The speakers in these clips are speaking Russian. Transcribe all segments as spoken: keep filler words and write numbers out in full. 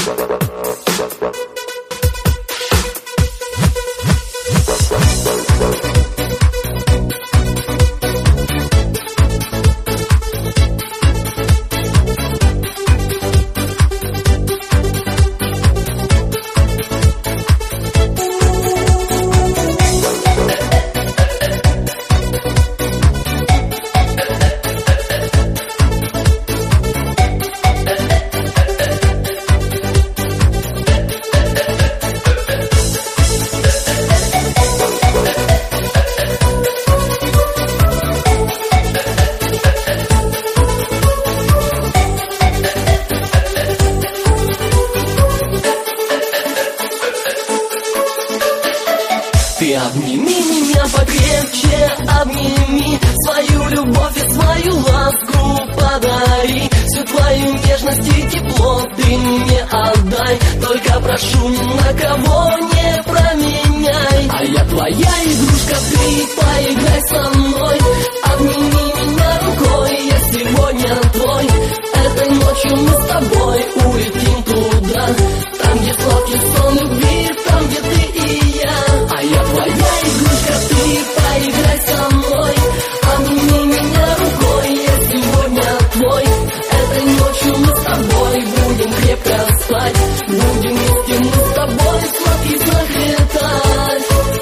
Ты обними меня покрепче, обними свою любовь и свою ласку подари. Всю твою нежность и тепло ты мне отдай. Только прошу, ни на кого не променяй. А я твоя игрушка, ты поиграй со мной. Обними меня рукой, я сегодня твой. Этой ночью мы с тобой улетим туда, там, где сладкий сон любви, там, где ты и я. А я твоя игрушка, ты поиграй со мной. Обними меня рукой, я сегодня твой. Этой ночью мы с тобой будем крепко спать. Будем вместе мы с тобой сладкий снах летать.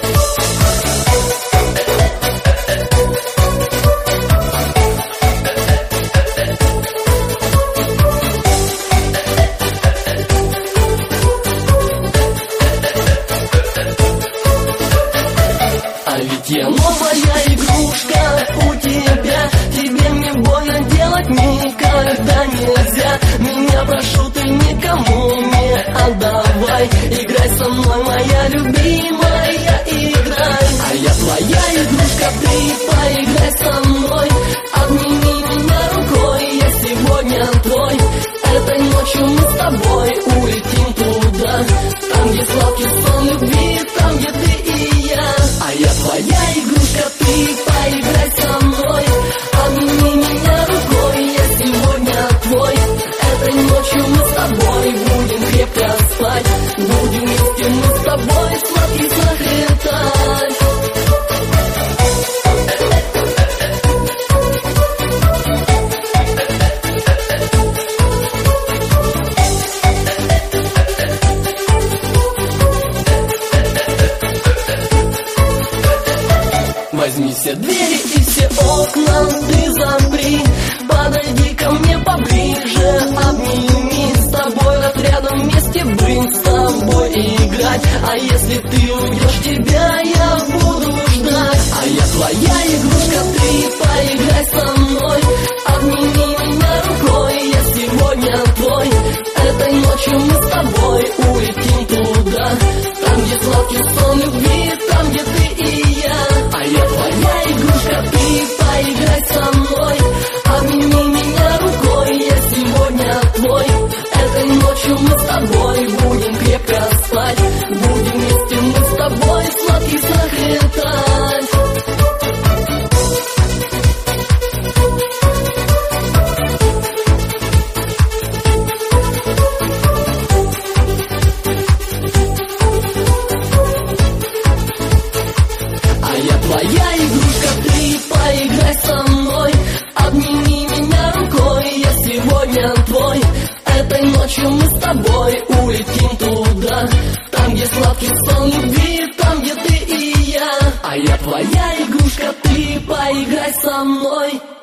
А ведь я новая игрушка у тебя. Тебе мне больно делать никогда нельзя. Меня прошу, ты никому не отдавай. Играй со мной, моя любимая, играй. А я твоя игрушка, ты поиграй со мной. Обними меня рукой, я сегодня твой. Этой ночью мы с тобой улетим туда, там, где сладкий сон любви, там, где ты и я. А я твоя игрушка, ты поиграй со мной. Обними меня рукой, я сегодня твой. Этой ночью мы с тобой будем крепко спать. Будем вместе мы с тобой сладкий снах летать. Возьми все двери и все окна, ты запри. Подойди ко мне поближе, обними. С тобой отрядом вместе быть, с тобой играть. А если ты уйдешь, тебя я буду ждать. А я твоя игрушка, ты поиграй со мной. Обними меня рукой, я сегодня твой. Этой ночью мы с тобой улетим туда, там, где сладкий сон любви, там, где ты и я. А я твоя игрушка, ты поиграй со мной. Обними меня рукой, я сегодня твой. Этой ночью мы с тобой будем крепко спать. Будем вместе мы с тобой сладкий снах летать. А я твоя игрушка, ты поиграй со мной. Обними меня рукой, я сегодня твой. Этой ночью мы с тобой улетим туда, там, где сладкий сон любви, там, где ты и я. А я твоя игрушка, ты поиграй со мной.